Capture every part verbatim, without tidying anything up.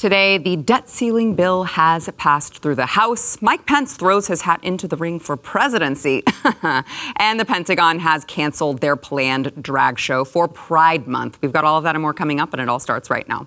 Today, the debt ceiling bill has passed through the House. Mike Pence throws his hat into the ring for presidency. And the Pentagon has canceled their planned drag show for Pride Month. We've got all of that and more coming up, and it all starts right now.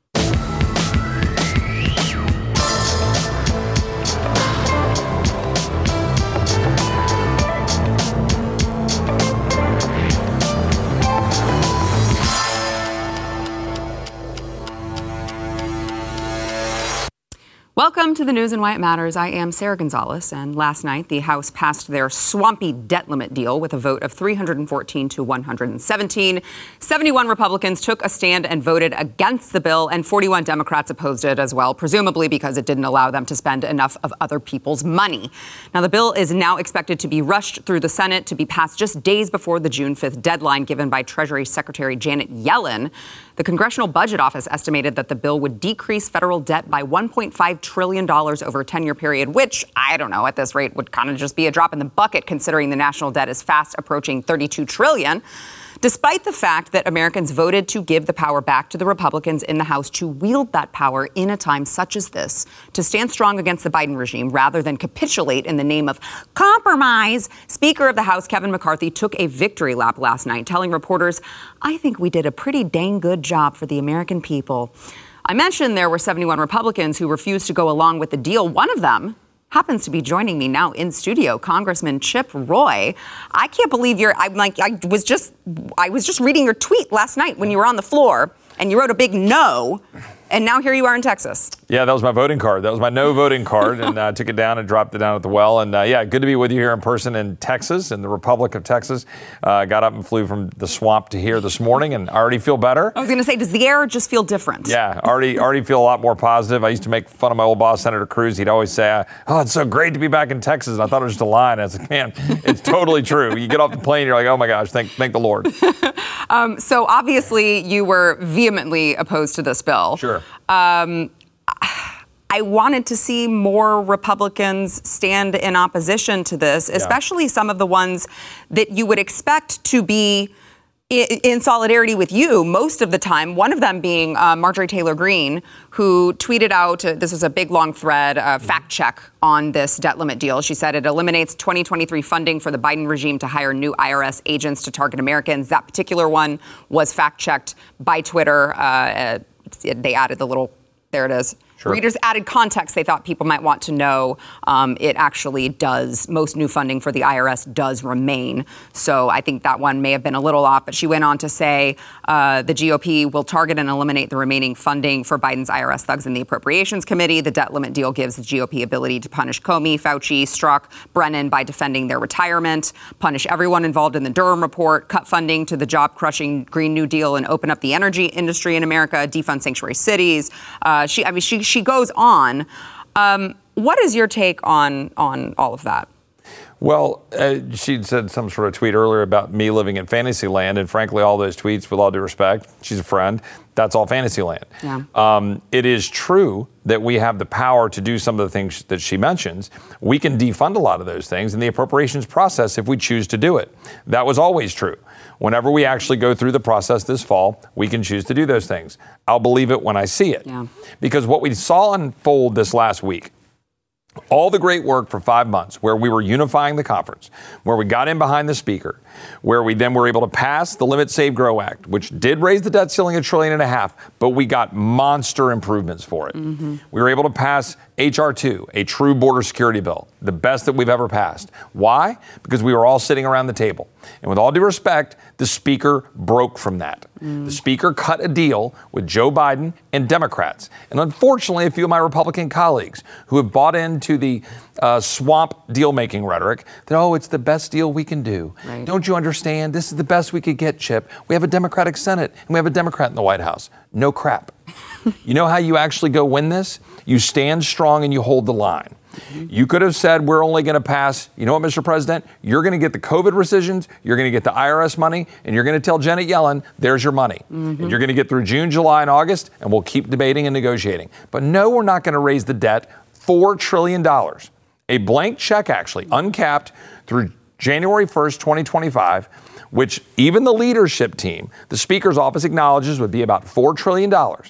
Welcome to the news and why it matters. I am Sarah Gonzalez, and last night the House passed their swampy debt limit deal with a vote of three hundred fourteen to one hundred seventeen. seventy-one Republicans took a stand and voted against the bill, and forty-one Democrats opposed it as well, presumably because it didn't allow them to spend enough of other people's money. Now, the bill is now expected to be rushed through the Senate to be passed just days before the June fifth deadline given by Treasury Secretary Janet Yellen. The Congressional Budget Office estimated that the bill would decrease federal debt by one point five trillion dollars over a ten-year period, which, I don't know, at this rate would kind of just be a drop in the bucket considering the national debt is fast approaching thirty-two trillion dollars. Despite the fact that Americans voted to give the power back to the Republicans in the House to wield that power in a time such as this, to stand strong against the Biden regime rather than capitulate in the name of compromise, Speaker of the House Kevin McCarthy took a victory lap last night, telling reporters, "I think we did a pretty dang good job for the American people." I mentioned there were seventy-one Republicans who refused to go along with the deal. One of them happens to be joining me now in studio, Congressman Chip Roy. I can't believe you're, I'm like, I was just, I was just reading your tweet last night when you were on the floor and you wrote a big no. And now here you are in Texas. Yeah, that was my voting card. That was my no voting card, and I uh, took it down and dropped it down at the well. And uh, yeah, good to be with you here in person in Texas, in the Republic of Texas. Uh, got up and flew from the swamp to here this morning, and I already feel better. I was going to say, does the air just feel different? Yeah, already already feel a lot more positive. I used to make fun of my old boss, Senator Cruz. He'd always say, "Oh, it's so great to be back in Texas." And I thought it was just a line. I was like, man, it's totally true. You get off the plane, you're like, oh my gosh, thank thank the Lord. um, so obviously, you were vehemently opposed to this bill. Sure. Um, I wanted to see more Republicans stand in opposition to this, especially yeah. some of the ones that you would expect to be in, in solidarity with you most of the time. One of them being uh, Marjorie Taylor Greene, who tweeted out, uh, this was a big, long thread, uh, fact check on this debt limit deal. She said it eliminates twenty twenty-three funding for the Biden regime to hire new I R S agents to target Americans. That particular one was fact checked by Twitter. Uh, they added the little, there it is. Sure. Readers added context they thought people might want to know. Um, it actually does. Most new funding for the I R S does remain. So I think that one may have been a little off. But she went on to say uh, the G O P will target and eliminate the remaining funding for Biden's I R S thugs in the Appropriations Committee. The debt limit deal gives the G O P ability to punish Comey, Fauci, Strzok, Brennan by defending their retirement, punish everyone involved in the Durham report, cut funding to the job-crushing Green New Deal, and open up the energy industry in America, defund sanctuary cities. Uh, she, I mean, she. She goes on. Um, what is your take on on all of that? Well, uh, she said some sort of tweet earlier about me living in fantasy land, and frankly, all those tweets, with all due respect, she's a friend, that's all fantasy land. Yeah. Um, it is true that we have the power to do some of the things that she mentions. We can defund a lot of those things in the appropriations process if we choose to do it. That was always true. Whenever we actually go through the process this fall, we can choose to do those things. I'll believe it when I see it. Yeah. Because what we saw unfold this last week, all the great work for five months where we were unifying the conference, where we got in behind the speaker, where we then were able to pass the Limit Save Grow Act, which did raise the debt ceiling a trillion and a half, but we got monster improvements for it. Mm-hmm. We were able to pass H R two, a true border security bill, the best that we've ever passed. Why? Because we were all sitting around the table. And with all due respect, the speaker broke from that. Mm. The speaker cut a deal with Joe Biden and Democrats. And unfortunately, a few of my Republican colleagues who have bought into the uh, swamp deal-making rhetoric that, oh, it's the best deal we can do. Right. Don't you understand? This is the best we could get, Chip. We have a Democratic Senate and we have a Democrat in the White House. No crap. You know how you actually go win this? You stand strong and you hold the line. Mm-hmm. You could have said, we're only going to pass, you know what, Mister President, you're going to get the COVID rescissions, you're going to get the I R S money, and you're going to tell Janet Yellen, there's your money. Mm-hmm. And you're going to get through June, July, and August, and we'll keep debating and negotiating. But no, we're not going to raise the debt four trillion dollars. A blank check, actually, uncapped through January first, twenty twenty-five, which even the leadership team, the Speaker's office acknowledges would be about four trillion dollars.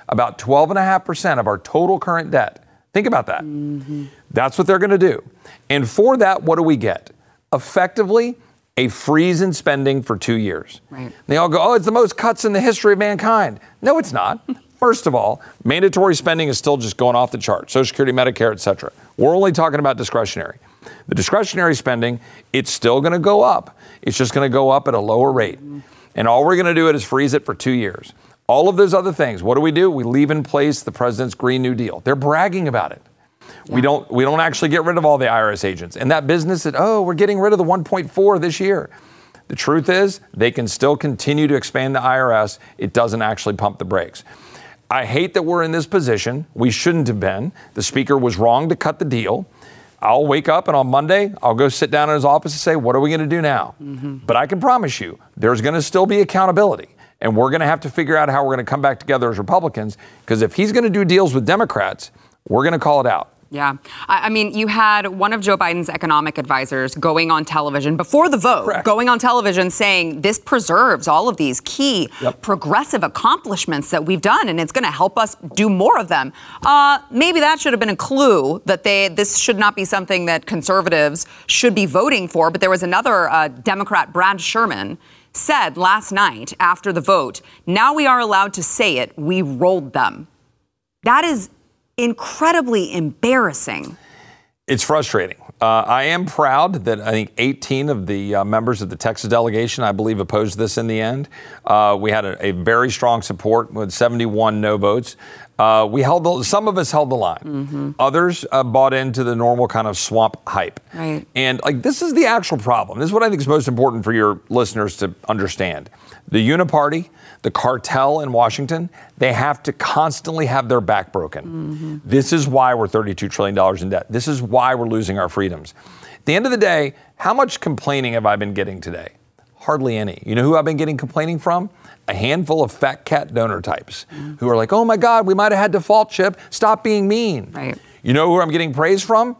about twelve point five percent of our total current debt. Think about that. Mm-hmm. That's what they're going to do. And for that, what do we get? Effectively, a freeze in spending for two years. Right. They all go, oh, it's the most cuts in the history of mankind. No, it's not. First of all, mandatory spending is still just going off the chart. Social Security, Medicare, et cetera. We're only talking about discretionary. The discretionary spending, it's still going to go up. It's just going to go up at a lower rate. Mm-hmm. And all we're going to do is freeze it for two years. All of those other things, what do we do? We leave in place the president's Green New Deal. They're bragging about it. Yeah. We don't we don't actually get rid of all the I R S agents. And that business that, oh, we're getting rid of the one point four this year. The truth is, they can still continue to expand the I R S. It doesn't actually pump the brakes. I hate that we're in this position. We shouldn't have been. The speaker was wrong to cut the deal. I'll wake up and on Monday, I'll go sit down in his office and say, what are we going to do now? Mm-hmm. But I can promise you, there's going to still be accountability. And we're going to have to figure out how we're going to come back together as Republicans, because if he's going to do deals with Democrats, we're going to call it out. Yeah. I, I mean, you had one of Joe Biden's economic advisors going on television before the vote, Correct. going on television saying this preserves all of these key yep. progressive accomplishments that we've done, and it's going to help us do more of them. Uh, maybe that should have been a clue that they this should not be something that conservatives should be voting for. But there was another uh, Democrat, Brad Sherman, said last night after the vote, now we are allowed to say it, we rolled them. That is incredibly embarrassing. It's frustrating. Uh, I am proud that I think eighteen of the uh, members of the Texas delegation, I believe, opposed this in the end. Uh, we had a, a very strong support with seventy-one no votes. Uh, we held the, some of us held the line. Mm-hmm. Others uh, bought into the normal kind of swamp hype. Right. And like this is the actual problem. This is what I think is most important for your listeners to understand. The Uniparty, the cartel in Washington, they have to constantly have their back broken. Mm-hmm. This is why we're thirty-two trillion dollars in debt. This is why we're losing our freedoms. At the end of the day, how much complaining have I been getting today? Hardly any. You know who I've been getting complaining from? A handful of fat cat donor types mm-hmm. who are like, oh my God, we might have had default, Chip. Stop being mean. Right. You know who I'm getting praise from?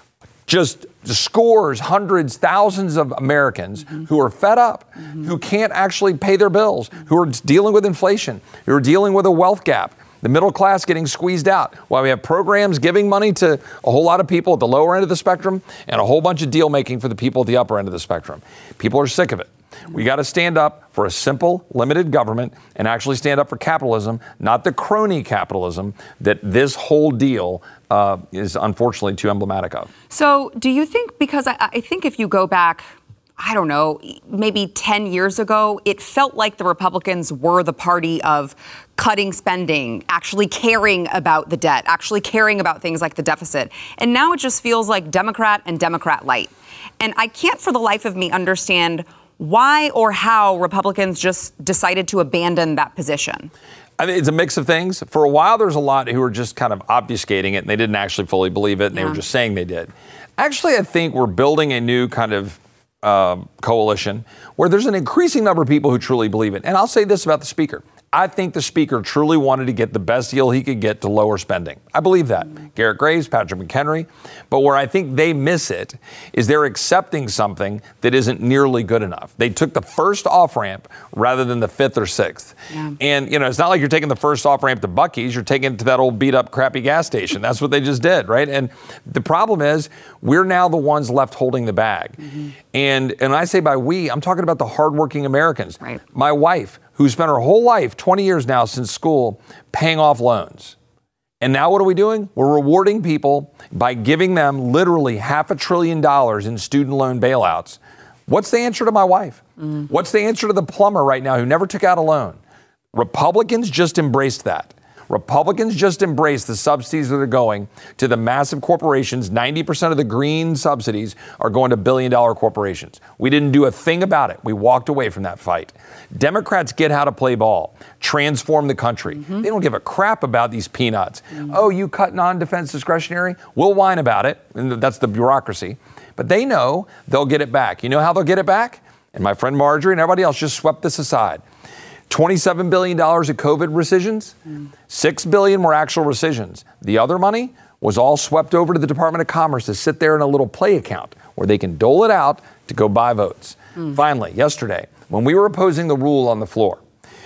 Just scores, hundreds, thousands of Americans mm-hmm. who are fed up, mm-hmm. who can't actually pay their bills, who are dealing with inflation, who are dealing with a wealth gap, the middle class getting squeezed out, while we have programs giving money to a whole lot of people at the lower end of the spectrum and a whole bunch of deal making for the people at the upper end of the spectrum. People are sick of it. We got to stand up for a simple, limited government and actually stand up for capitalism, not the crony capitalism that this whole deal uh, is unfortunately too emblematic of. So do you think, because I, I think if you go back, I don't know, maybe ten years ago, it felt like the Republicans were the party of cutting spending, actually caring about the debt, actually caring about things like the deficit. And now it just feels like Democrat and Democrat light. And I can't for the life of me understand why or how Republicans just decided to abandon that position. I mean, it's a mix of things. For a while, there's a lot who were just kind of obfuscating it, and they didn't actually fully believe it, and yeah. they were just saying they did. Actually, I think we're building a new kind of uh, coalition where there's an increasing number of people who truly believe it. And I'll say this about the speaker. I think the speaker truly wanted to get the best deal he could get to lower spending. I believe that. Mm-hmm. Garrett Graves, Patrick McHenry. But where I think they miss it is they're accepting something that isn't nearly good enough. They took the first off-ramp rather than the fifth or sixth. Yeah. And, you know, it's not like you're taking the first off-ramp to Buc-ee's. You're taking it to that old beat-up, crappy gas station. That's what they just did, right? And the problem is we're now the ones left holding the bag. Mm-hmm. And, and I say by we, I'm talking about the hardworking Americans. Right. My wife, who spent her whole life, twenty years now since school, paying off loans. And now what are we doing? We're rewarding people by giving them literally half a trillion dollars in student loan bailouts. What's the answer to my wife? Mm. What's the answer to the plumber right now who never took out a loan? Republicans just embraced that. Republicans just embraced the subsidies that are going to the massive corporations. ninety percent of the green subsidies are going to billion-dollar corporations. We didn't do a thing about it. We walked away from that fight. Democrats get how to play ball, transform the country. Mm-hmm. They don't give a crap about these peanuts. Mm-hmm. Oh, you cut non-defense discretionary? We'll whine about it, and that's the bureaucracy. But they know they'll get it back. You know how they'll get it back? And my friend Marjorie and everybody else just swept this aside. twenty-seven billion dollars of COVID rescissions, mm. six billion dollars were actual rescissions. The other money was all swept over to the Department of Commerce to sit there in a little play account where they can dole it out to go buy votes. Mm. Finally, yesterday, when we were opposing the rule on the floor,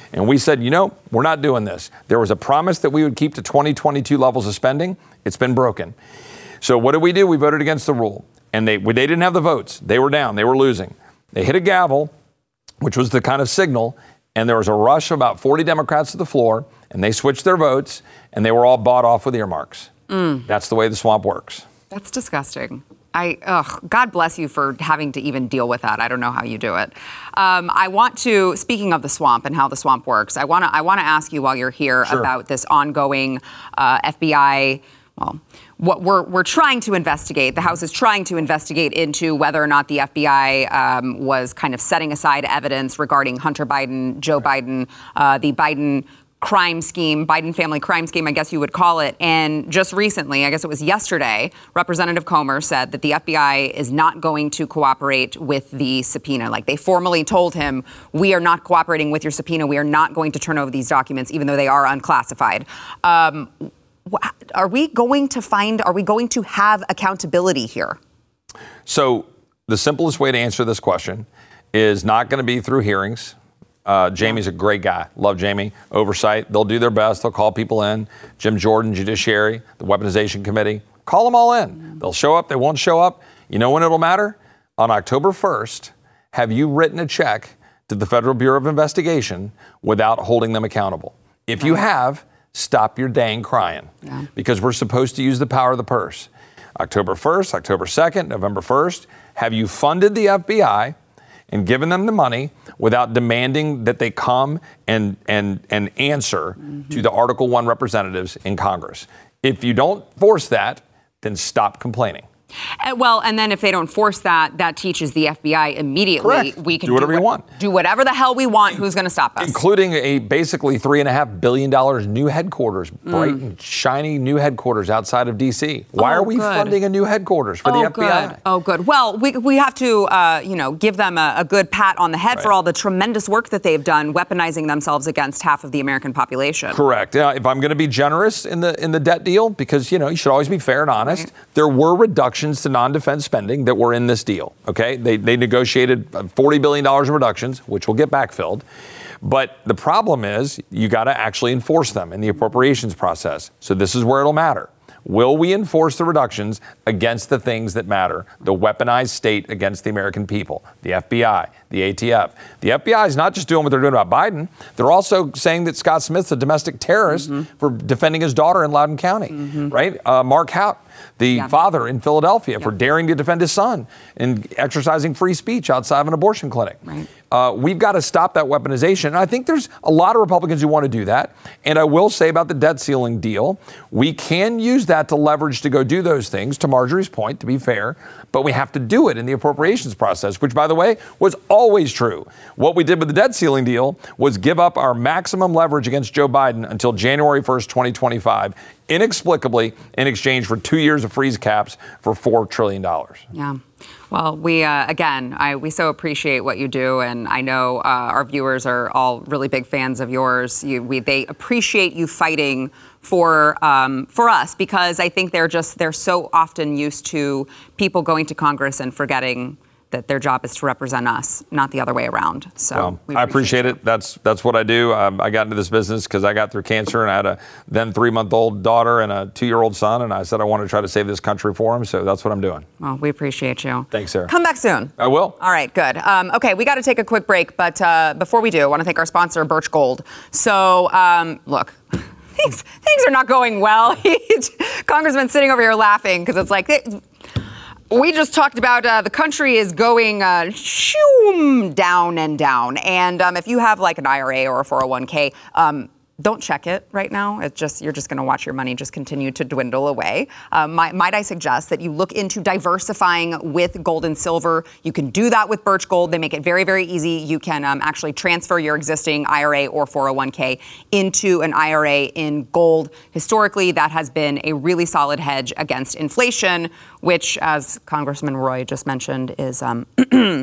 And we said, you know, we're not doing this. There was a promise that we would keep to twenty twenty-two levels of spending. It's been broken. So what did we do? We voted against the rule. And they, they didn't have the votes. They were down. They were losing. They hit a gavel, which was the kind of signal. And there was a rush of about forty Democrats to the floor. And they switched their votes. And they were all bought off with earmarks. Mm. That's the way the swamp works. That's disgusting. I, ugh, God bless you for having to even deal with that. I don't know how you do it. Um, I want to, speaking of the swamp and how the swamp works, I want to I want to ask you while you're here Sure. about this ongoing uh, F B I, well, what we're we're trying to investigate. The House is trying to investigate into whether or not the F B I um, was kind of setting aside evidence regarding Hunter Biden, Joe Biden, uh, the Biden crime scheme, Biden family crime scheme, I guess you would call it. And just recently, I guess it was yesterday, Representative Comer said that the F B I is not going to cooperate with the subpoena. Like, they formally told him, we are not cooperating with your subpoena. We are not going to turn over these documents, even though they are unclassified. Um, are we going to find, are we going to have accountability here? So the simplest way to answer this question is not going to be through hearings. Uh, Jamie's a great guy. Love Jamie. Oversight. They'll do their best. They'll call people in. Jim Jordan, Judiciary, the Weaponization Committee. Call them all in. They'll show up. They won't show up. You know when it'll matter? On October first, have you written a check to the Federal Bureau of Investigation without holding them accountable? If you have, stop your dang crying. Yeah. Because we're supposed to use the power of the purse. October first, October second, November first, have you funded the F B I and given them the money without demanding that they come and and and answer mm-hmm. to the Article One representatives in Congress? If you don't force that, then stop complaining. Uh, well, and then if they don't force that, that teaches the F B I immediately. Correct. We can do whatever do what, you want. Do whatever the hell we want. Who's going to stop us? Including a basically three and a half billion dollars new headquarters, bright mm. and shiny new headquarters outside of D C. Why oh, are we good. funding a new headquarters for oh, the F B I? Good. Oh, good. Well, we we have to, uh, you know, give them a, a good pat on the head right. for all the tremendous work that they've done, weaponizing themselves against half of the American population. Correct. Uh, if I'm going to be generous in the in the debt deal, because you know you should always be fair and honest, right. there were reductions to non-defense spending that were in this deal. Okay, they they negotiated forty billion dollars of reductions, which will get backfilled. But the problem is you got to actually enforce them in the appropriations process. So this is where it'll matter. Will we enforce the reductions against the things that matter? The weaponized state against the American people, the F B I, the A T F. The F B I is not just doing what they're doing about Biden. They're also saying that Scott Smith's a domestic terrorist mm-hmm. for defending his daughter in Loudoun County, mm-hmm. right? Uh, Mark Hout, the yeah. father in Philadelphia, yeah. for daring to defend his son and exercising free speech outside of an abortion clinic. Right. Uh, we've got to stop that weaponization. And I think there's a lot of Republicans who want to do that. And I will say about the debt ceiling deal, we can use that to leverage to go do those things, to Marjorie's point, to be fair. But we have to do it in the appropriations process, which, by the way, was always true. What we did with the debt ceiling deal was give up our maximum leverage against Joe Biden until January first, twenty twenty-five, inexplicably in exchange for two years of freeze caps for four trillion dollars. Yeah. Well, we, uh, again, I, we so appreciate what you do. And I know uh, our viewers are all really big fans of yours. You, we, they appreciate you fighting for um, for us, because I think they're just they're so often used to people going to Congress and forgetting that their job is to represent us, not the other way around. So well, we appreciate I appreciate it. it. That's that's what I do. Um, I got into this business because I got through cancer and I had a then three-month-old daughter and a two-year-old son, and I said I want to try to save this country for him. So that's what I'm doing. Well, we appreciate you. Thanks, Sarah. Come back soon. I will. All right, good. Um, okay, we got to take a quick break, but uh, before we do, I want to thank our sponsor, Birch Gold. So, um, look. Things, things are not going well. Congressman's sitting over here laughing because it's like, we just talked about uh, the country is going uh, shoom, down and down. And um, if you have like an I R A or a four oh one k, um, don't check it right now. It's just you're just going to watch your money just continue to dwindle away. Um, might, might I suggest that you look into diversifying with gold and silver? You can do that with Birch Gold. They make it very, very easy. You can um, actually transfer your existing I R A or four oh one k into an I R A in gold. Historically, that has been a really solid hedge against inflation, which, as Congressman Roy just mentioned, is um, a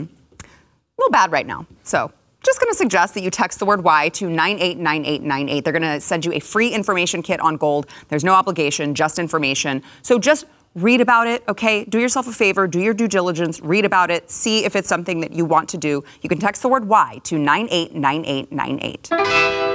little bad right now. So just going to suggest that you text the word Y to nine eight nine eight nine eight. They're going to send you a free information kit on gold. There's no obligation, just information. So just read about it, okay? Do yourself a favor, do your due diligence, read about it, see if it's something that you want to do. You can text the word Y to nine eight nine eight nine eight.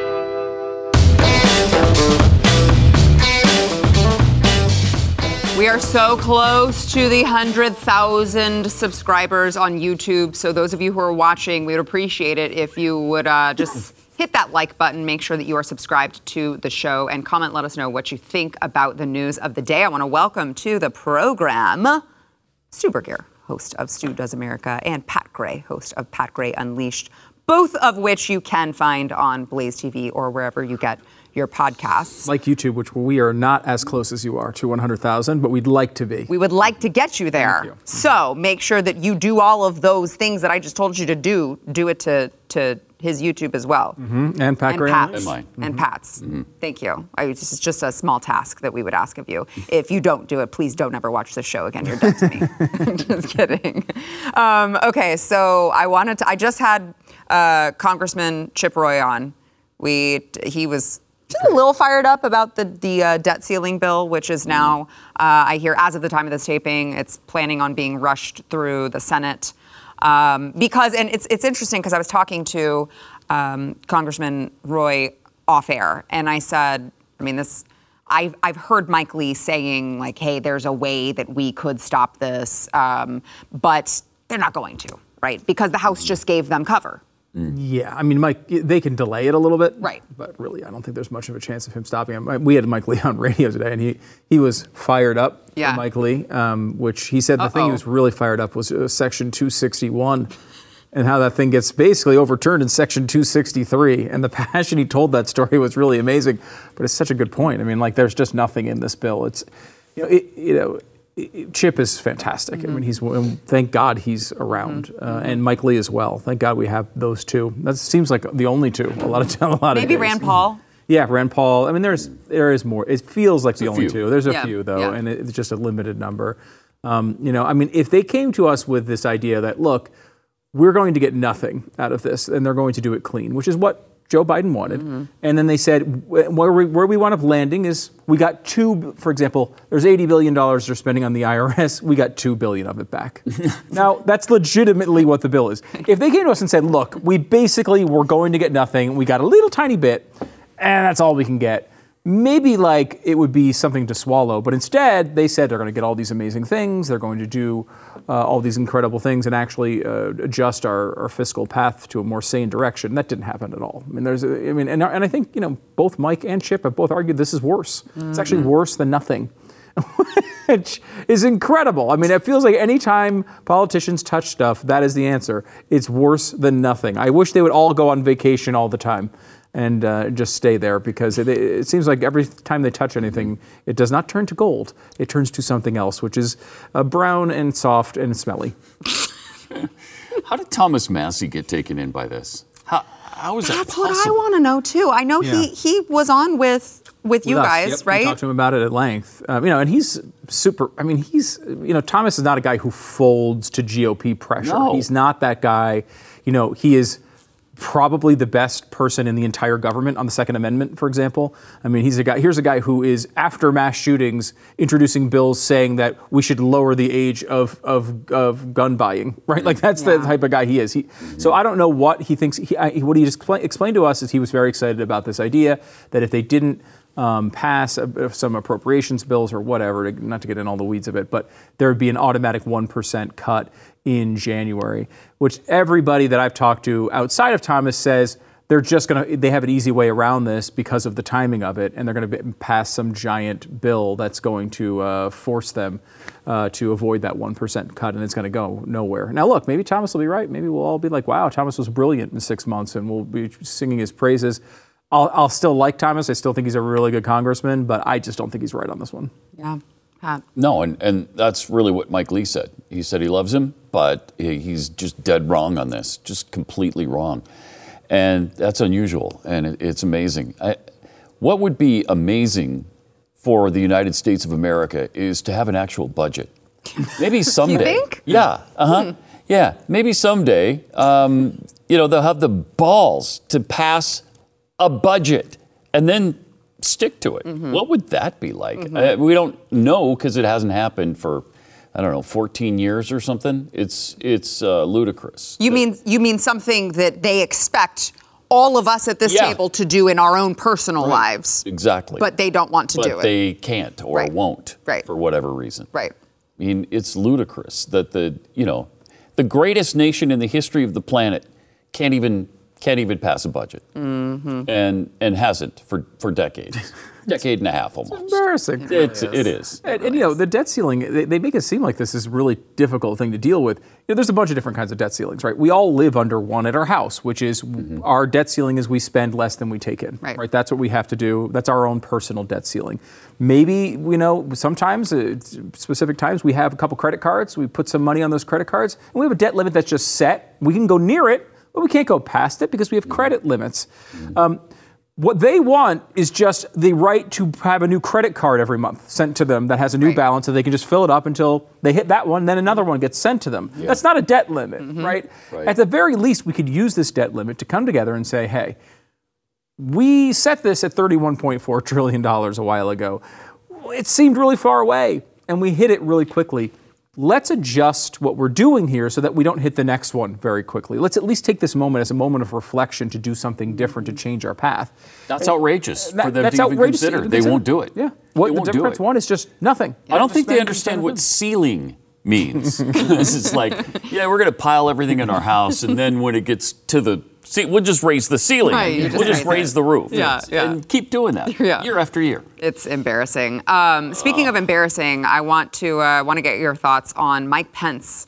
We are so close to the one hundred thousand subscribers on YouTube. So those of you who are watching, we would appreciate it if you would uh, just hit that like button. Make sure that you are subscribed to the show and comment. Let us know what you think about the news of the day. I want to welcome to the program Stu Burguiere, host of Stu Does America, and Pat Gray, host of Pat Gray Unleashed, both of which you can find on Blaze T V or wherever you get your podcasts. Like YouTube, which we are not as close as you are to one hundred thousand, but we'd like to be. We would like to get you there. You. So make sure that you do all of those things that I just told you to do. Do it to, to his YouTube as well. Mm-hmm. And Pat and Gray. Pat's. And mine. And Mm-hmm. Pat's. Mm-hmm. Thank you. I, it's just a small task that we would ask of you. If you don't do it, please don't ever watch the show again. You're dead to me. Just kidding. Um, okay, so I wanted to, I just had uh, Congressman Chip Roy on. We, he was just a little fired up about the, the uh, debt ceiling bill, which is now, uh, I hear as of the time of this taping, it's planning on being rushed through the Senate. Um, because, and it's it's interesting because I was talking to um, Congressman Roy off air, and I said, I mean, this, I've, I've heard Mike Lee saying, like, hey, there's a way that we could stop this, um, but they're not going to, right? Because the House just gave them cover. Yeah, I mean, Mike, they can delay it a little bit. Right. But really, I don't think there's much of a chance of him stopping him. We had Mike Lee on radio today, and he, he was fired up Yeah. for Mike Lee, um, which he said the Uh-oh. thing he was really fired up was uh, Section two sixty-one and how that thing gets basically overturned in Section two sixty-three. And the passion he told that story was really amazing. But it's such a good point. I mean, like, there's just nothing in this bill. It's, you know, it, you know, Chip is fantastic. Mm-hmm. I mean, he's thank God he's around, mm-hmm. uh, and Mike Lee as well. Thank God we have those two. That seems like the only two. A lot of a lot Maybe of days. Rand Paul. Yeah, Rand Paul. I mean, there's there is more. It feels like It's the a only few. two. There's a Yeah, few though, yeah. and it's just a limited number. Um, you know, I mean, if they came to us with this idea that, look, we're going to get nothing out of this, and they're going to do it clean, which is what Joe Biden wanted. Mm-hmm. And then they said, where we, where we wound up landing is we got two, for example, there's eighty billion dollars they're spending on the I R S. We got two billion dollars of it back. Now, that's legitimately what the bill is. If they came to us and said, look, we basically were going to get nothing. We got a little tiny bit, and that's all we can get. Maybe like it would be something to swallow. But instead, they said they're going to get all these amazing things. They're going to do uh, all these incredible things and actually uh, adjust our, our fiscal path to a more sane direction. That didn't happen at all. I mean, there's, a, I mean, and, and I think, you know, both Mike and Chip have both argued this is worse. Mm-hmm. It's actually worse than nothing, which is incredible. I mean, it feels like any time politicians touch stuff, that is the answer. It's worse than nothing. I wish they would all go on vacation all the time and uh, just stay there, because it, it seems like every time they touch anything, it does not turn to gold. It turns to something else, which is uh, brown and soft and smelly. How did Thomas Massey get taken in by this? How, how is that That's possible? what I want to know too. I know Yeah. he he was on with with you With us. guys, Yep. right? We talked to him about it at length. Um, you know, and he's super. I mean, he's you know, Thomas is not a guy who folds to G O P pressure. No. He's not that guy. You know, he is probably the best person in the entire government on the Second Amendment, for example. I mean, he's a guy. Here's a guy who is, after mass shootings, introducing bills saying that we should lower the age of of, of gun buying. Right? Like that's Yeah. the type of guy he is. He, so I don't know what he thinks. He, I, what he just expla- explained to us is he was very excited about this idea that if they didn't um, pass uh, some appropriations bills or whatever, to, not to get in all the weeds of it, but there would be an automatic one percent cut in January, which everybody that I've talked to outside of Thomas says they're just going to, they have an easy way around this because of the timing of it, and they're going to pass some giant bill that's going to uh, force them uh, to avoid that one percent cut, and it's going to go nowhere. Now, look, maybe Thomas will be right. Maybe we'll all be like, wow, Thomas was brilliant in six months, and we'll be singing his praises. I'll, I'll still like Thomas. I still think he's a really good congressman, but I just don't think he's right on this one. Yeah. Pat. No, and, and that's really what Mike Lee said. He said he loves him, but he, he's just dead wrong on this, just completely wrong. And that's unusual, and it, it's amazing. I, what would be amazing for the United States of America is to have an actual budget. Maybe someday. think? Yeah, uh-huh. Hmm. Yeah, maybe someday, um, you know, they'll have the balls to pass a budget and then stick to it. Mm-hmm. What would that be like? Mm-hmm. Uh, we don't know because it hasn't happened for, I don't know, fourteen years or something. It's it's uh, ludicrous. You mean you mean something that they expect all of us at this Yeah. table to do in our own personal lives. Exactly. But they don't want to but do it. they can't or Right. won't Right. for whatever reason. Right. I mean, it's ludicrous that the, you know, the greatest nation in the history of the planet can't even can't even pass a budget. Mm-hmm. And and hasn't for, for decades. Decade and a half almost. Embarrassing. It's, it is. And, and, you know, the debt ceiling, they, they make it seem like this is a really difficult thing to deal with. You know, there's a bunch of different kinds of debt ceilings, right? We all live under one at our house, which is mm-hmm. our debt ceiling is we spend less than we take in, right. right? That's what we have to do. That's our own personal debt ceiling. Maybe, you know, sometimes, uh, specific times, we have a couple credit cards. We put some money on those credit cards, and we have a debt limit that's just set. We can go near it, but we can't go past it because we have credit limits. Mm-hmm. Um, What they want is just the right to have a new credit card every month sent to them that has a new right. balance, so they can just fill it up until they hit that one, then another one gets sent to them. Yeah. That's not a debt limit, mm-hmm. right? right? At the very least, we could use this debt limit to come together and say, hey, we set this at thirty-one point four trillion dollars a while ago. It seemed really far away, and we hit it really quickly. Let's adjust what we're doing here so that we don't hit the next one very quickly. Let's at least take this moment as a moment of reflection to do something different to change our path. That's outrageous That- for them that's to even outrageous to consider. even They consider. won't do it. Yeah. What They the won't do Democrats it. want is just nothing. I don't think they Just understand spend- what ceiling means. It's like, yeah, we're going to pile everything in our house, and then when it gets to the See, we'll just raise the ceiling. Right, you we'll just just raise raise it. the roof. Yeah, and, yeah. and keep doing that Yeah. year after year. It's embarrassing. Um, speaking of embarrassing, I want to uh, want to get your thoughts on Mike Pence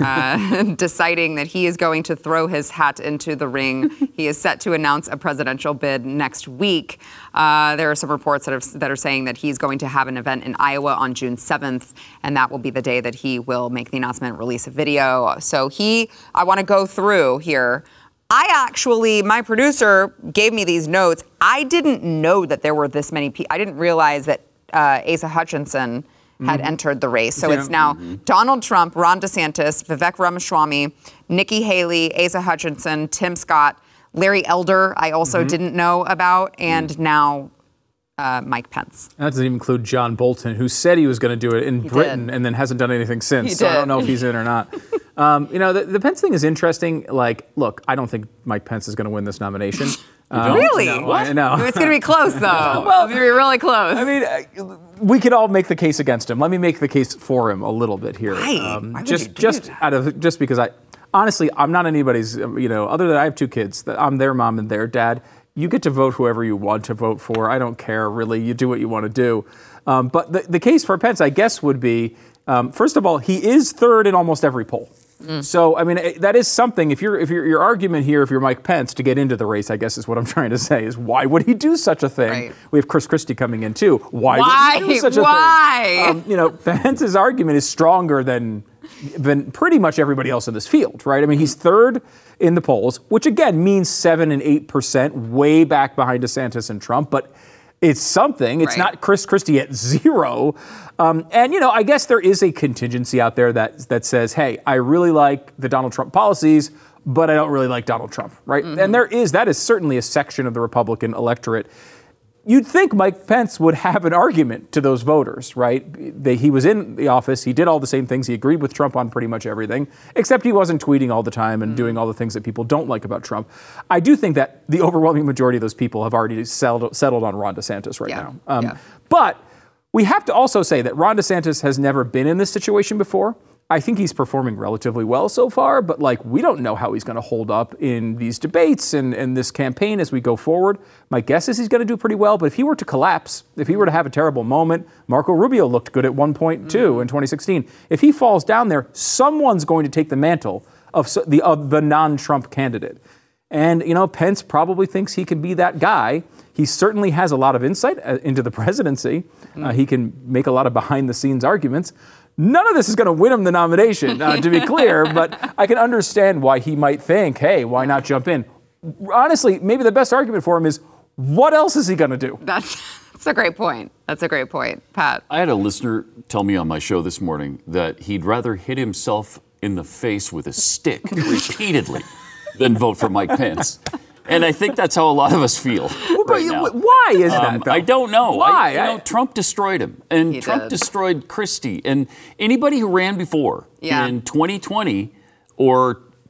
uh, deciding that he is going to throw his hat into the ring. He is set to announce a presidential bid next week. Uh, there are some reports that are that are saying that he's going to have an event in Iowa on June seventh, and that will be the day that he will make the announcement, release a video. So he, I want to go through here. I actually, my producer gave me these notes. I didn't know that there were this many people. I didn't realize that uh, Asa Hutchinson had mm-hmm. entered the race. So yeah. it's now mm-hmm. Donald Trump, Ron DeSantis, Vivek Ramaswamy, Nikki Haley, Asa Hutchinson, Tim Scott, Larry Elder, I also mm-hmm. didn't know about, and mm-hmm. now uh, Mike Pence. That doesn't even include John Bolton, who said he was going to do it in He Britain did. and then hasn't done anything since. He so did. I don't know if he's in or not. Um, you know, the, the Pence thing is interesting. Like, look, I don't think Mike Pence is going to win this nomination. Um, Really? No, What? no. It's going to be close, though. Well, it's going to be really close. I mean, uh, we could all make the case against him. Let me make the case for him a little bit here. Why? Why would just, you do just that? out of just because I, honestly, I'm not anybody's. um, You know, other than I have two kids. That I'm their mom and their dad. You get to vote whoever you want to vote for. I don't care really. You do what you want to do. Um, but the, the case for Pence, I guess, would be um, first of all, he is third in almost every poll. Mm. So, I mean, it, that is something. If you're, if you're, your argument here, if you're Mike Pence, to get into the race, I guess is what I'm trying to say, is why would he do such a thing? Right. We have Chris Christie coming in too. Why, Why? would he do such a Why? thing? Um, you know, Pence's argument is stronger than than pretty much everybody else in this field, right? I mean, he's third in the polls, which again means seven and eight percent, way back behind DeSantis and Trump, but it's something. It's Right. not Chris Christie at zero. Um, and, you know, I guess there is a contingency out there that that says, hey, I really like the Donald Trump policies, but I don't really like Donald Trump, right? Mm-hmm. And there is, that is certainly a section of the Republican electorate. You'd think Mike Pence would have an argument to those voters, right? They, he was in the office. He did all the same things. He agreed with Trump on pretty much everything, except he wasn't tweeting all the time and mm. doing all the things that people don't like about Trump. I do think that the overwhelming majority of those people have already settled, settled on Ron DeSantis right Yeah. now. Um, Yeah. But we have to also say that Ron DeSantis has never been in this situation before. I think he's performing relatively well so far, but like we don't know how he's going to hold up in these debates and, and this campaign as we go forward. My guess is he's going to do pretty well, but if he were to collapse, if he were to have a terrible moment, Marco Rubio looked good at one point too mm. in twenty sixteen. If he falls down there, someone's going to take the mantle of so- the of the non-Trump candidate. And, you know, Pence probably thinks he can be that guy. He certainly has a lot of insight uh, into the presidency. Mm. Uh, he can make a lot of behind-the-scenes arguments. None of this is going to win him the nomination, uh, to be clear, but I can understand why he might think, hey, why not jump in? Honestly, maybe the best argument for him is, what else is he going to do? That's, that's a great point. That's a great point, Pat. I had a listener tell me on my show this morning that he'd rather hit himself in the face with a stick repeatedly than vote for Mike Pence. And I think that's how a lot of us feel right you, now. Why is Um, that, though? I don't know. Why? I, you know, I- Trump destroyed him. And He Trump did. destroyed Christie. And anybody who ran before Yeah. in twenty twenty or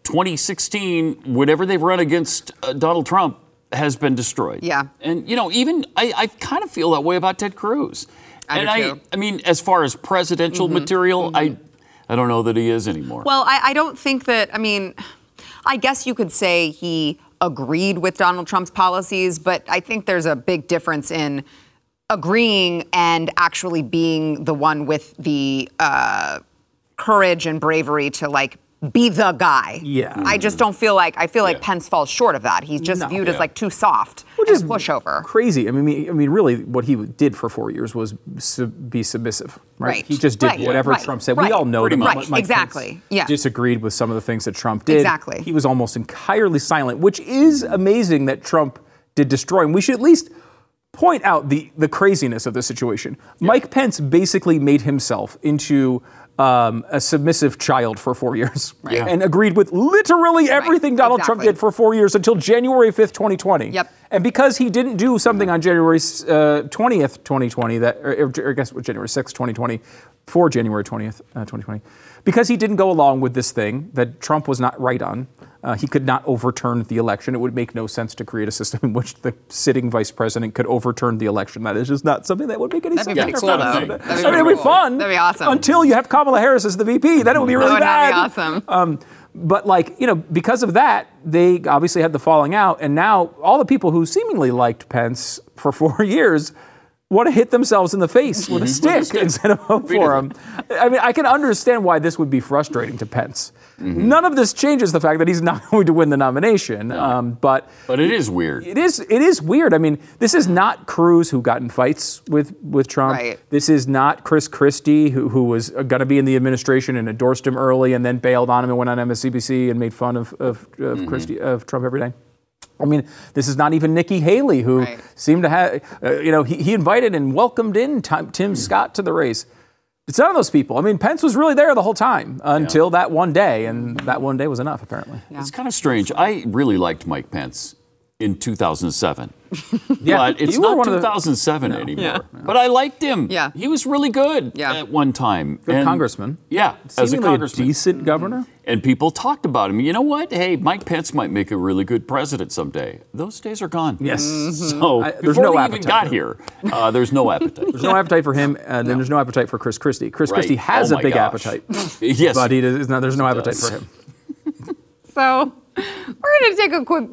twenty sixteen, whatever they've run against uh, Donald Trump has been destroyed. Yeah. And, you know, even I, I kind of feel that way about Ted Cruz. I and do I, too. I mean, as far as presidential Mm-hmm. material, I, I don't know that he is anymore. Well, I, I don't think that, I mean, I guess you could say he agreed with Donald Trump's policies, but I think there's a big difference in agreeing and actually being the one with the uh, courage and bravery to, like, be the guy. Yeah. I just don't feel like, I feel like Yeah. Pence falls short of that. He's just No. viewed as, Yeah. like, too soft. Which and is a pushover. Crazy. I mean, I mean, really, what he did for four years was sub- be submissive, right? Right. He just did Right. whatever Right. Trump said. Right. We all know Pretty that much. Mike Right. Pence Exactly. Yeah. disagreed with some of the things that Trump did. Exactly. He was almost entirely silent, which is amazing that Trump did destroy him. We should at least point out the, the craziness of the situation. Mike Pence basically made himself into um, a submissive child for four years Yeah. and agreed with literally everything Donald Trump exactly. did for four years until January fifth, twenty twenty. Yep. And because he didn't do something on January uh, twentieth, twenty twenty, that, or, or I guess January sixth, twenty twenty, for January twentieth, uh, twenty twenty, because he didn't go along with this thing that Trump was not right on, uh, he could not overturn the election. It would make no sense to create a system in which the sitting vice president could overturn the election. That is just not something that would make any That'd be sense. pretty Yeah, cool, it's not a though. thing. That'd I be mean, it'd pretty be cool. fun. That'd be awesome. Until you have Kamala Harris as the V P. Then it would be really That would bad. not be awesome. Um, but like, you know, because of that, they obviously had the falling out. And now all the people who seemingly liked Pence for four years want to hit themselves in the face with a stick instead of vote for him. I mean, I can understand why this would be frustrating to Pence. None of this changes the fact that he's not going to win the nomination. Um, but But it is weird. it is it is weird. I mean, this is not Cruz who got in fights with, with Trump. Right. This is not Chris Christie who, who was going to be in the administration and endorsed him early and then bailed on him and went on M S N B C and made fun of of, of Christie of Trump every day. I mean, this is not even Nikki Haley, who Right. seemed to have, uh, you know, he, he invited and welcomed in Tim, Tim Scott to the race. It's none of those people. I mean, Pence was really there the whole time until that one day, and that one day was enough, apparently. It's kind of strange. I really liked Mike Pence in two thousand seven. Yeah, But it's you were not one of two the- thousand seven anymore. Yeah. But I liked him. Yeah. He was really good Yeah. at one time. Good And- congressman. Yeah, as a Seemingly congressman. decent governor. And people talked about him. You know what? Hey, Mike Pence might make a really good president someday. Those days are gone. Yes. So I- there's before no we appetite even got for here, uh, there's no appetite. There's no appetite for him, and then there's no appetite for Chris Christie. Chris Right. Christie has Oh a my big gosh. appetite, Yes. but he does, no, there's no appetite does. for him. So we're going to take a quick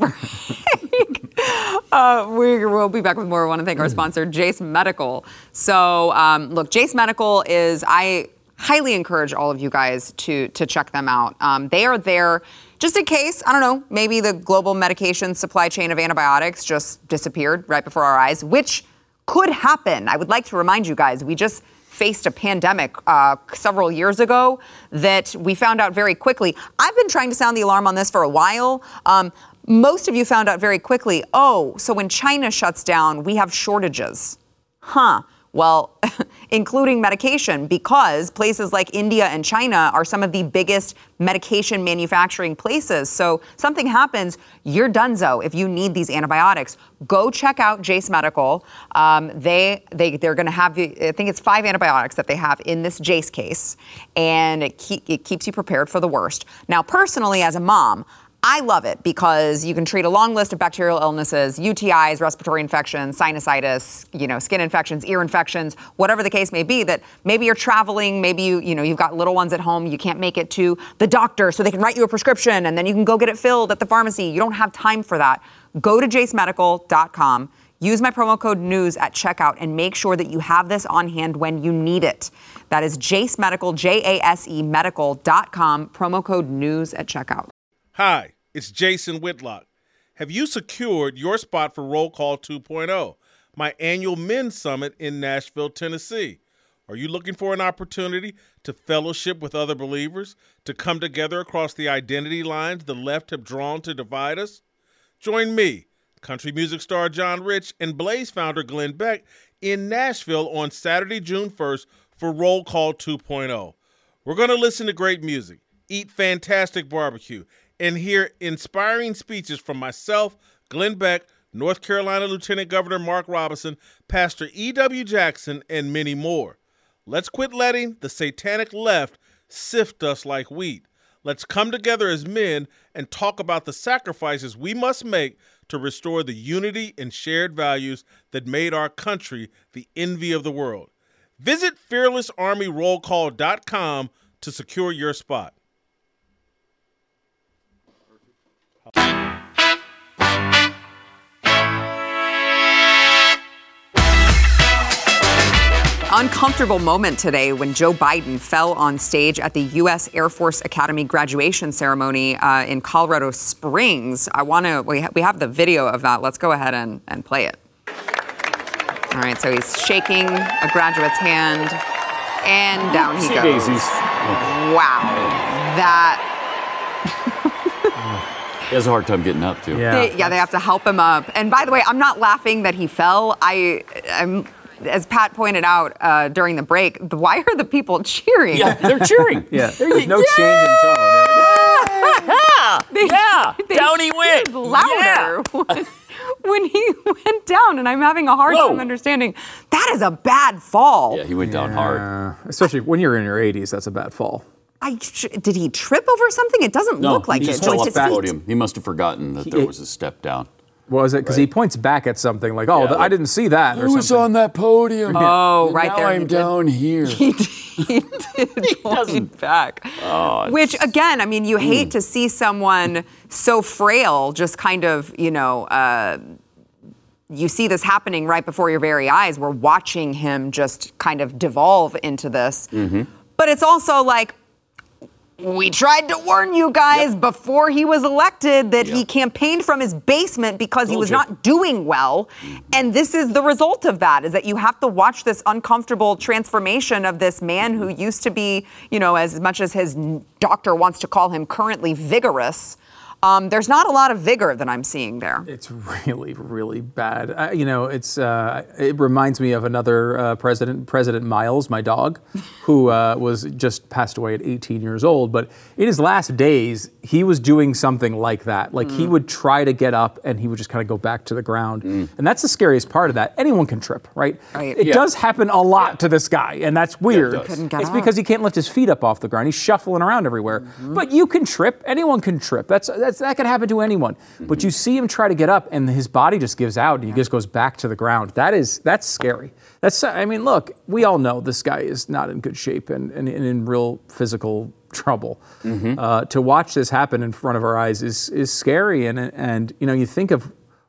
break. uh, we will be back with more. I want to thank our sponsor, Jace Medical. So, um, look, Jace Medical is, I highly encourage all of you guys to, to check them out. Um, they are there just in case, I don't know, maybe the global medication supply chain of antibiotics just disappeared right before our eyes, which could happen. I would like to remind you guys, we just faced a pandemic uh, several years ago that we found out very quickly. I've been trying to sound the alarm on this for a while. Um, most of you found out very quickly, oh, so when China shuts down, we have shortages. Huh. Well, including medication, because places like India and China are some of the biggest medication manufacturing places. So something happens, you're donezo if you need these antibiotics. Go check out Jace Medical. Um, they, they, they're going to have, I think it's five antibiotics that they have in this Jace case, and it, keep, it keeps you prepared for the worst. Now, personally, as a mom, I love it because you can treat a long list of bacterial illnesses, U T Is, respiratory infections, sinusitis, you know, skin infections, ear infections, whatever the case may be, that maybe you're traveling, maybe you, you know, you've got little ones at home, you can't make it to the doctor so they can write you a prescription and then you can go get it filled at the pharmacy. You don't have time for that. Go to jace medical dot com. Use my promo code NEWS at checkout and make sure that you have this on hand when you need it. That is Jace Medical, J A S E medical dot com, promo code NEWS at checkout. Hi, it's Jason Whitlock. Have you secured your spot for Roll Call two point oh, my annual men's summit in Nashville, Tennessee? Are you looking for an opportunity to fellowship with other believers, to come together across the identity lines the left have drawn to divide us? Join me, country music star John Rich, and Blaze founder Glenn Beck in Nashville on Saturday, June first for Roll Call two point oh. We're going to listen to great music, eat fantastic barbecue, and hear inspiring speeches from myself, Glenn Beck, North Carolina Lieutenant Governor Mark Robinson, Pastor E W Jackson, and many more. Let's quit letting the satanic left sift us like wheat. Let's come together as men and talk about the sacrifices we must make to restore the unity and shared values that made our country the envy of the world. Visit fearless army roll call dot com to secure your spot. Uncomfortable moment today when Joe Biden fell on stage at the U S Air Force Academy graduation ceremony uh, in Colorado Springs. I want to, we, ha- we have the video of that. Let's go ahead and, and play it. All right, so he's shaking a graduate's hand, and down he See goes. daisies. Wow. That, He has a hard time getting up, too. Yeah. they, yeah, they have to help him up. And by the way, I'm not laughing that he fell. I, I'm, as Pat pointed out uh, during the break, the, why are the people cheering? Yeah, they're cheering. Yeah, there's no change in tone. Yeah, They- yeah. they Down he went. cheered louder when, when he went down, and I'm having a hard Whoa. time understanding. That is a bad fall. Yeah, he went down hard. Uh, especially when you're in your eighties, that's a bad fall. I, did he trip over something? It doesn't No, look like he it. just Just fell off his the feet. podium. He must have forgotten that there He- was a step down. Was it? Because he points back at something like, oh, Yeah, th- I like, didn't see that. Or something. on that podium? Oh, right now there. I'm he did. down here. He did, he did point back. Oh, Which, again, I mean, you hate to see someone so frail just kind of, you know, uh, you see this happening right before your very eyes. We're watching him just kind of devolve into this. But it's also like, we tried to warn you guys Yep. before he was elected that he Yep. campaigned from his basement because he Told was you. not doing well. And this is the result of that, is that you have to watch this uncomfortable transformation of this man who used to be, you know, as much as his doctor wants to call him, currently vigorous. Um, there's not a lot of vigor that I'm seeing there. It's really, really bad. Uh, you know, it's uh, it reminds me of another uh, president, President Miles, my dog, who uh, was just passed away at eighteen years old. But in his last days, he was doing something like that. Like he would try to get up and he would just kind of go back to the ground. And that's the scariest part of that. Anyone can trip, right? Right. It Yeah. does happen a lot to this guy, and that's weird. does. Couldn't get it's up. because he can't lift his feet up off the ground. He's shuffling around everywhere. But you can trip. Anyone can trip. That's that's that could happen to anyone. But you see him try to get up, and his body just gives out, and he just goes back to the ground. That is that's scary. That's I mean, look, we all know this guy is not in good shape and, and, and in real physical trouble. Uh, to watch this happen in front of our eyes is is scary, and and you know you think of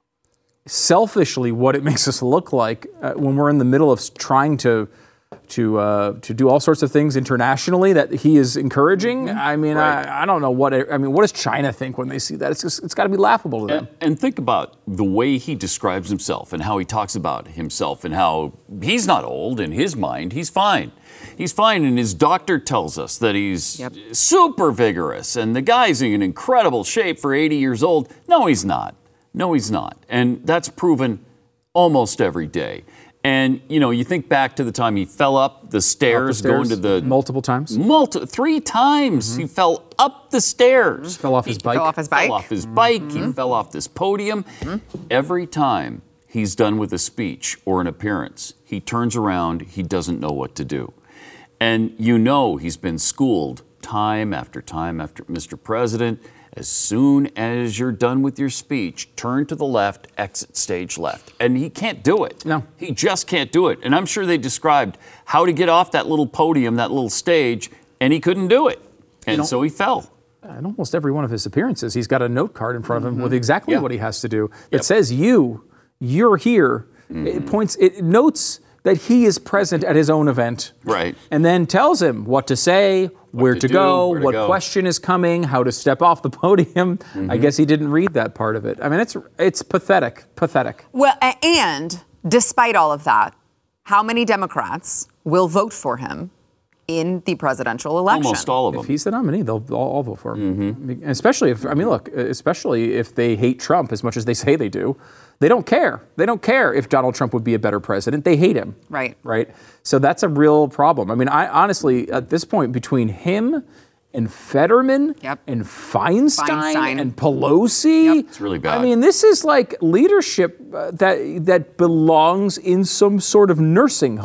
selfishly what it makes us look like uh, when we're in the middle of s- trying to to uh, to do all sorts of things internationally that he is encouraging. I mean, Right. I, I don't know what it, I mean. What does China think when they see that? It's just, it's got to be laughable to them. And, and think about the way he describes himself and how he talks about himself and how he's not old in his mind. He's fine. He's fine. And his doctor tells us that he's Yep. super vigorous and the guy's in incredible shape for eighty years old. No, he's not. No, he's not. And that's proven almost every day. And, you know, you think back to the time he fell up the stairs, Up the going stairs to the multiple times. multi- three times he fell up the stairs. Fell off his bike. Fell off his bike. Fell off his bike. He fell off this podium. Every time he's done with a speech or an appearance, he turns around, he doesn't know what to do. And you know he's been schooled time after time after, Mister President, as soon as you're done with your speech, turn to the left, exit stage left. And he can't do it. No. He just can't do it. And I'm sure they described how to get off that little podium, that little stage, and he couldn't do it. And know- so he fell. In almost every one of his appearances, he's got a note card in front of him with exactly Yeah. what he has to do that Yep. says you, you're here. It points, it notes that he is present at his own event. Right. And then tells him what to say, where to to, do, go, where to what go. question is coming, how to step off the podium. I guess he didn't read that part of it. I mean, it's it's pathetic, pathetic. Well, a- and despite all of that, how many Democrats will vote for him in the presidential election? Almost all of If them. he's the nominee, they'll all, all vote for him. Especially if, I mean, look, especially if they hate Trump as much as they say they do. They don't care. They don't care if Donald Trump would be a better president. They hate him. Right. Right. So that's a real problem. I mean, I honestly, at this point, between him and Fetterman Yep. and Feinstein, Feinstein. and Pelosi, Yep. It's really bad. I mean, this is like leadership uh, that that belongs in some sort of nursing home. Yep.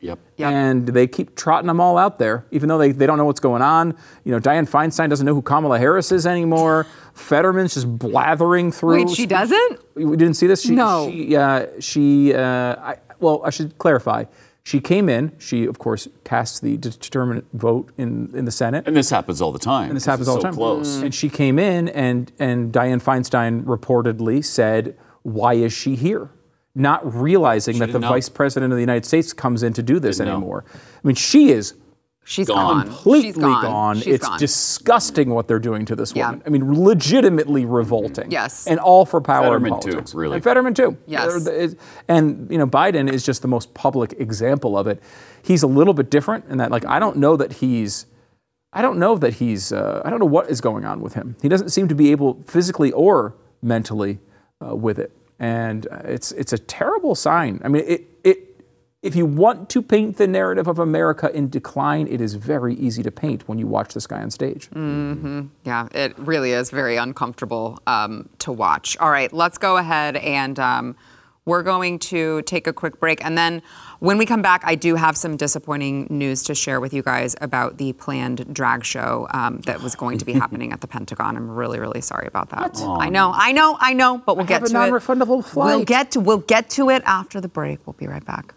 Yep. Yep. And they keep trotting them all out there, even though they, they don't know what's going on. You know, Dianne Feinstein doesn't know who Kamala Harris is anymore. Fetterman's just blathering through. Wait, she doesn't? We didn't see this? She, No. She, uh, she uh, I, well, I should clarify. She came in. She, of course, cast the determinant vote in, in the Senate. And this happens all the time. And this happens all the so time. Close. And she came in, and and Dianne Feinstein reportedly said, "Why is she here?" Not realizing that the didn't know. vice president of the United States comes in to do this Didn't know. anymore. I mean, she is She's Gone. gone. completely She's gone. gone. She's It's gone. disgusting what they're doing to this Yeah. woman. I mean, legitimately revolting. Yes. And all for power Fetterman and too, politics. really. And Fetterman too. Yes. They're- it- And you know, Biden is just the most public example of it. He's a little bit different in that, like, I don't know that he's. I don't know that he's. Uh, I don't know what is going on with him. He doesn't seem to be able, physically or mentally, uh, with it. And uh, it's it's a terrible sign. I mean, it it if you want to paint the narrative of America in decline, it is very easy to paint when you watch this guy on stage. Yeah, it really is very uncomfortable um, to watch. All right, let's go ahead and um, we're going to take a quick break. And then when we come back, I do have some disappointing news to share with you guys about the planned drag show um, that was going to be happening at the Pentagon. I'm really, really sorry about that. I know, I know, I know, but we'll I get have a to it. non-refundable flight. We'll get to we'll get to it after the break. We'll be right back.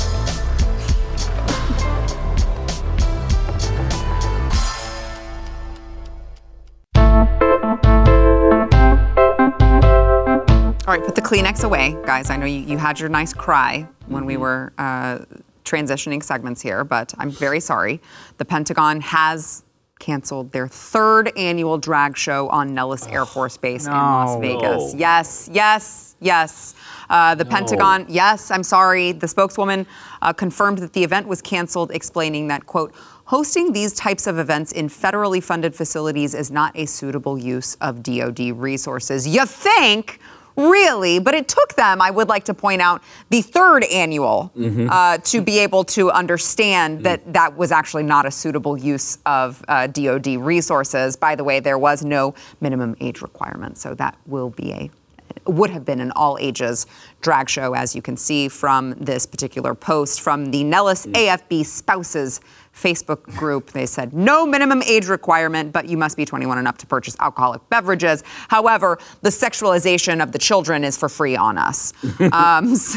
All right, put the Kleenex away, guys. I know you, you had your nice cry when we were uh, transitioning segments here, but I'm very sorry. The Pentagon has canceled their third annual drag show on Nellis Air Force Base in Las Vegas. No. Yes, yes, yes. Uh, the Pentagon, yes, I'm sorry. The spokeswoman uh, confirmed that the event was canceled, explaining that, quote, hosting these types of events in federally funded facilities is not a suitable use of D O D resources. You think? Really, but it took them, I would like to point out, the third annual Mm-hmm. uh, to be able to understand that that was actually not a suitable use of uh, D O D resources. By the way, there was no minimum age requirement, so that will be a would have been an all-ages drag show, as you can see from this particular post from the Nellis A F B Spouses Facebook group. They said, no minimum age requirement, but you must be twenty-one and up to purchase alcoholic beverages. However, the sexualization of the children is for free on us. um, so,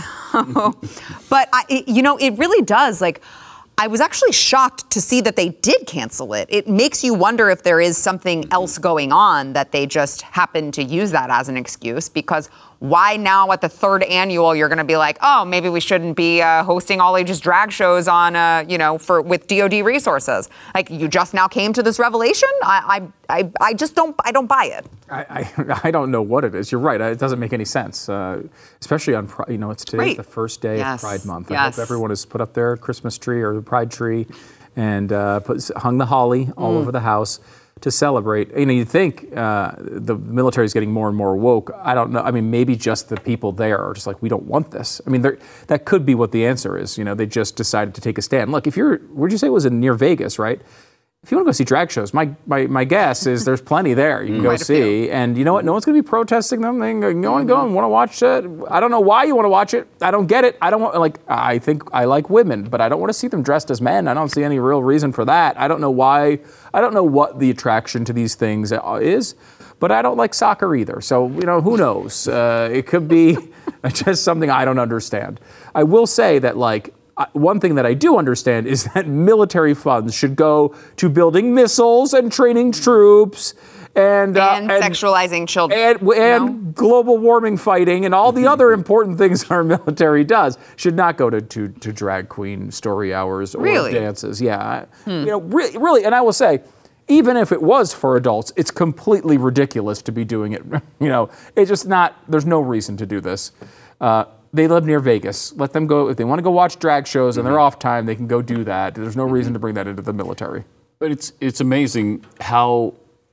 but, I, it, you know, it really does, like, I was actually shocked to see that they did cancel it. It makes you wonder if there is something else going on that they just happened to use that as an excuse, because why now at the third annual you're going to be like, oh, maybe we shouldn't be uh, hosting all ages drag shows on, uh, you know, for with D O D resources. Like, you just now came to this revelation? I, I, I, I just don't, I don't buy it. I, I, I don't know what it is. You're right. It doesn't make any sense, uh, especially on, Pri- you know, it's today's Right. the first day Yes. of Pride Month. I Yes. hope everyone has put up their Christmas tree or the Pride tree and uh, put, hung the holly all Mm. over the house to celebrate. You know, you'd think uh, the military is getting more and more woke. I don't know. I mean, maybe just the people there are just like, we don't want this. I mean, that could be what the answer is. You know, they just decided to take a stand. Look, if you're, where'd you say it was in near Vegas, right? If you want to go see drag shows, my, my, my guess is there's plenty there you can go Quite a see. few. And you know what? No one's going to be protesting them. They can go and go and want to watch it. I don't know why you want to watch it. I don't get it. I don't want, like, I think I like women, but I don't want to see them dressed as men. I don't see any real reason for that. I don't know why. I don't know what the attraction to these things is, but I don't like soccer either. So, you know, who knows? Uh, it could be just something I don't understand. I will say that, like, Uh, one thing that I do understand is that military funds should go to building missiles and training troops and uh, And, sexualizing children. and, and No? global warming fighting and all the other important things our military does should not go to, to, to drag queen story hours or Really? dances. Yeah, you know, really, really, and I will say, even if it was for adults, it's completely ridiculous to be doing it. You know, it's just not. There's no reason to do this. Uh, They live near Vegas. Let them go. If they want to go watch drag shows and they're off time, they can go do that. There's no reason to bring that into the military. But it's it's amazing how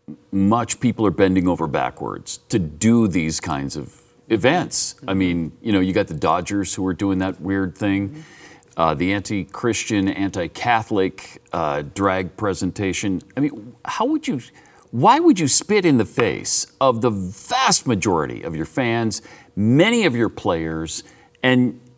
much people are bending over backwards to do these kinds of events. I mean, you know, you got the Dodgers who are doing that weird thing, uh, the anti-Christian, anti-Catholic uh, drag presentation. I mean, how would you, why would you spit in the face of the vast majority of your fans, many of your players, and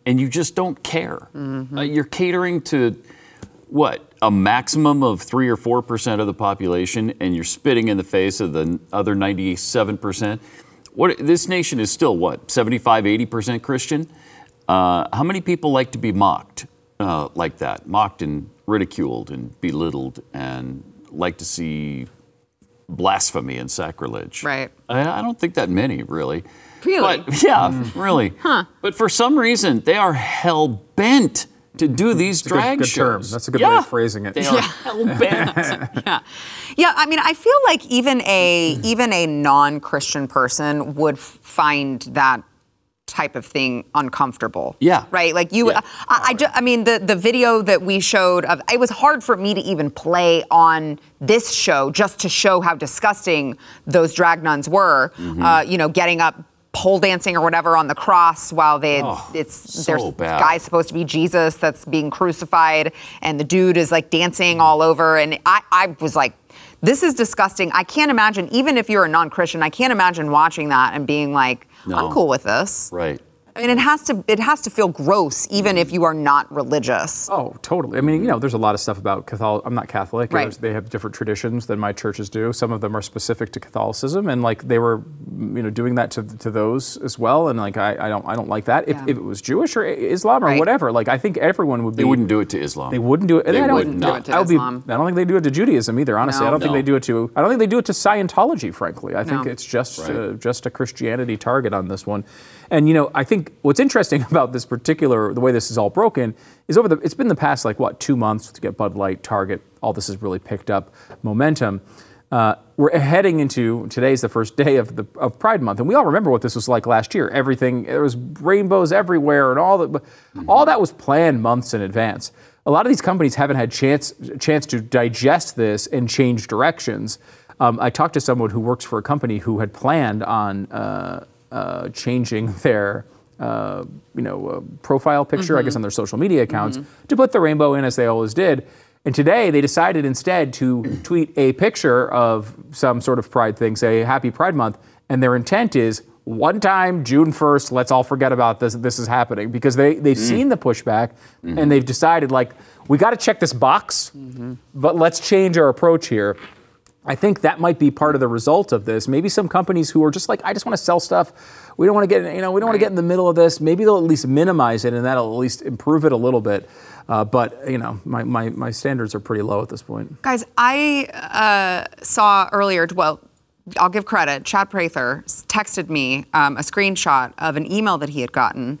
and you just don't care. Mm-hmm. Uh, you're catering to what? A maximum of three or four percent of the population, and you're spitting in the face of the other ninety-seven percent. What? This nation is still what? seventy-five, eighty percent Christian. Uh, how many people like to be mocked uh, like that? Mocked and ridiculed and belittled, and like to see blasphemy and sacrilege. Right. I, I don't think that many, really. Really? But, yeah, really. Huh. But for some reason, they are hell bent to do these That's a good- drag good term. shows. That's a good way of phrasing it. They are hell bent. Yeah. Yeah, I mean, I feel like even a even a non-Christian person would f- find that type of thing uncomfortable. Yeah. Right? Like you, Yeah. I, I, ju- I mean, the, the video that we showed of, it was hard for me to even play on this show just to show how disgusting those drag nuns were, Mm-hmm. uh, you know, getting up, pole dancing or whatever on the cross while they, Oh, it's, so there's bad. guy's supposed to be Jesus that's being crucified and the dude is like dancing all over. And I, I was like, this is disgusting. I can't imagine, even if you're a non-Christian, I can't imagine watching that and being like, No. I'm cool with this. Right. I mean, it has to it has to feel gross, even if you are not religious. Oh, totally. I mean, you know, there's a lot of stuff about Catholic. I'm not Catholic. Right. There's- They have different traditions than my churches do. Some of them are specific to Catholicism, and like they were, you know, doing that to to those as well. And like I, I don't I don't like that. If, Yeah. if it was Jewish or Islam or Right. whatever, like I think everyone would be. They wouldn't do it to Islam. They wouldn't do it. They I don't- would not. do it I would be- Islam. I don't think they do it to Judaism either. Honestly, No. I don't think No. they do it to. I don't think they do it to Scientology. Frankly, I think No. it's just Right. uh, just a Christianity target on this one. And you know, I think what's interesting about this particular, the way this is all broken, is over the. It's been the past like what two months to get Bud Light, Target. All this has really picked up momentum. Uh, we're heading into today's the first day of the of Pride Month, and we all remember what this was like last year. Everything there was rainbows everywhere, and all that. All that was planned months in advance. A lot of these companies haven't had chance chance to digest this and change directions. Um, I talked to someone who works for a company who had planned on uh, uh, changing their uh, you know uh, profile picture, I guess, on their social media accounts to put the rainbow in as they always did. And today they decided instead to tweet a picture of some sort of pride thing, say Happy Pride Month, and their intent is one time, June first, let's all forget about this, this is happening, because they, they've seen the pushback and they've decided, like, we got to check this box, but let's change our approach here. I think that might be part of the result of this. Maybe some companies who are just like, I just want to sell stuff. We don't want to get, you know, we don't want to get in the middle of this. Maybe they'll at least minimize it, and that'll at least improve it a little bit. Uh, but you know, my, my my standards are pretty low at this point. Guys, I uh, saw earlier, well, I'll give credit, Chad Prather texted me um, a screenshot of an email that he had gotten.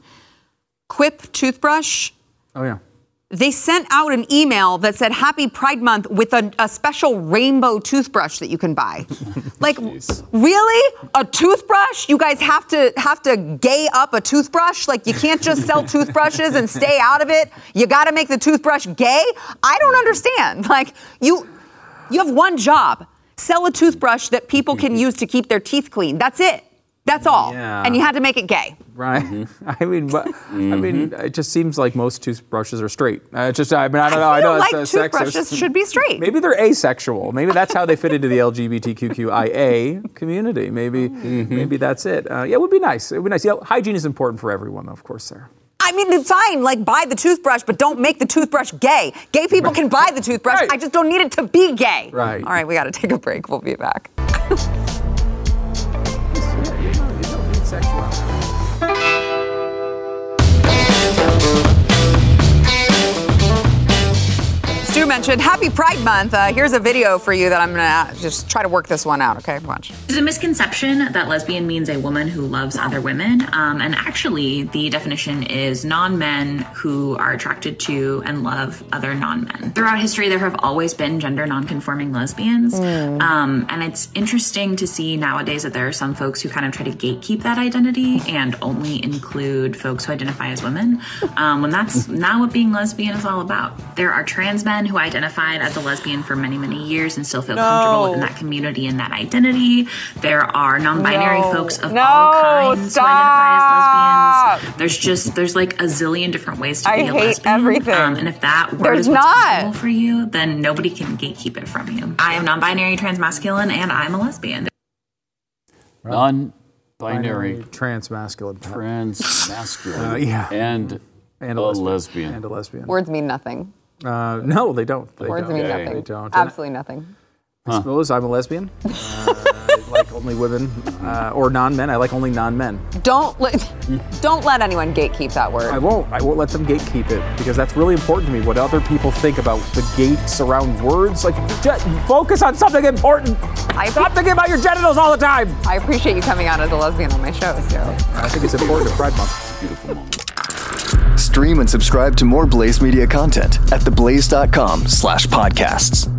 Quip toothbrush. Oh yeah. They sent out an email that said Happy Pride Month with a, a special rainbow toothbrush that you can buy. Like, really? A toothbrush? You guys have to have to gay up a toothbrush? Like, you can't just sell toothbrushes and stay out of it? You got to make the toothbrush gay? I don't understand. Like, you you have one job. Sell a toothbrush that people can use to keep their teeth clean. That's it. That's all. Yeah. And you had to make it gay. Right. I mean, but, I mean, it just seems like most toothbrushes are straight. Uh, it's just, I mean, I don't know. I, I know feel like it's uh, toothbrushes sexist. should be straight. Maybe they're asexual. Maybe that's how they fit into the L G B T Q Q I A community. Maybe, maybe that's it. Uh, yeah, it would be nice. It would be nice. You know, hygiene is important for everyone, though, of course, Sarah. I mean, it's fine, like, buy the toothbrush, but don't make the toothbrush gay. Gay people can buy the toothbrush. Right. I just don't need it to be gay. Right. All right, we got to take a break. We'll be back. Stu mentioned Happy Pride Month. Uh, here's a video for you that I'm going to just try to work this one out, okay? Watch. There's a misconception that lesbian means a woman who loves other women. Um, and actually, the definition is non-men who are attracted to and love other non-men. Throughout history, there have always been gender non-conforming lesbians. Mm. Um, and it's interesting to see nowadays that there are some folks who kind of try to gatekeep that identity and only include folks who identify as women, um, when that's not what being lesbian is all about. There are trans men who identified as a lesbian for many, many years and still feel No. comfortable in that community and that identity. There are non-binary No. folks of No, all kinds stop. who identify as lesbians. There's just, there's like a zillion different ways to I be a hate lesbian. everything. Um, and if that word There's is what's not. comfortable for you, then nobody can gatekeep it from you. I am non-binary, transmasculine, and I'm a lesbian. Non-binary, Trans masculine. trans-masculine, Uh, yeah. and And a, A lesbian. lesbian. And a lesbian. Words mean nothing. Uh, no, they don't. They Words don't. mean Okay. nothing. They don't. Absolutely nothing. I suppose I'm a lesbian. Uh, I like only women uh, or non-men. I like only non-men. Don't let don't let anyone gatekeep that word. I won't. I won't let them gatekeep it because that's really important to me. What other people think about the gates around words, like just focus on something important. I- Stop thinking about your genitals all the time. I appreciate you coming out as a lesbian on my show, so. I think it's important at Pride Month. Beautiful moment. Stream and subscribe to more Blaze Media content at theblaze dot com slash podcasts.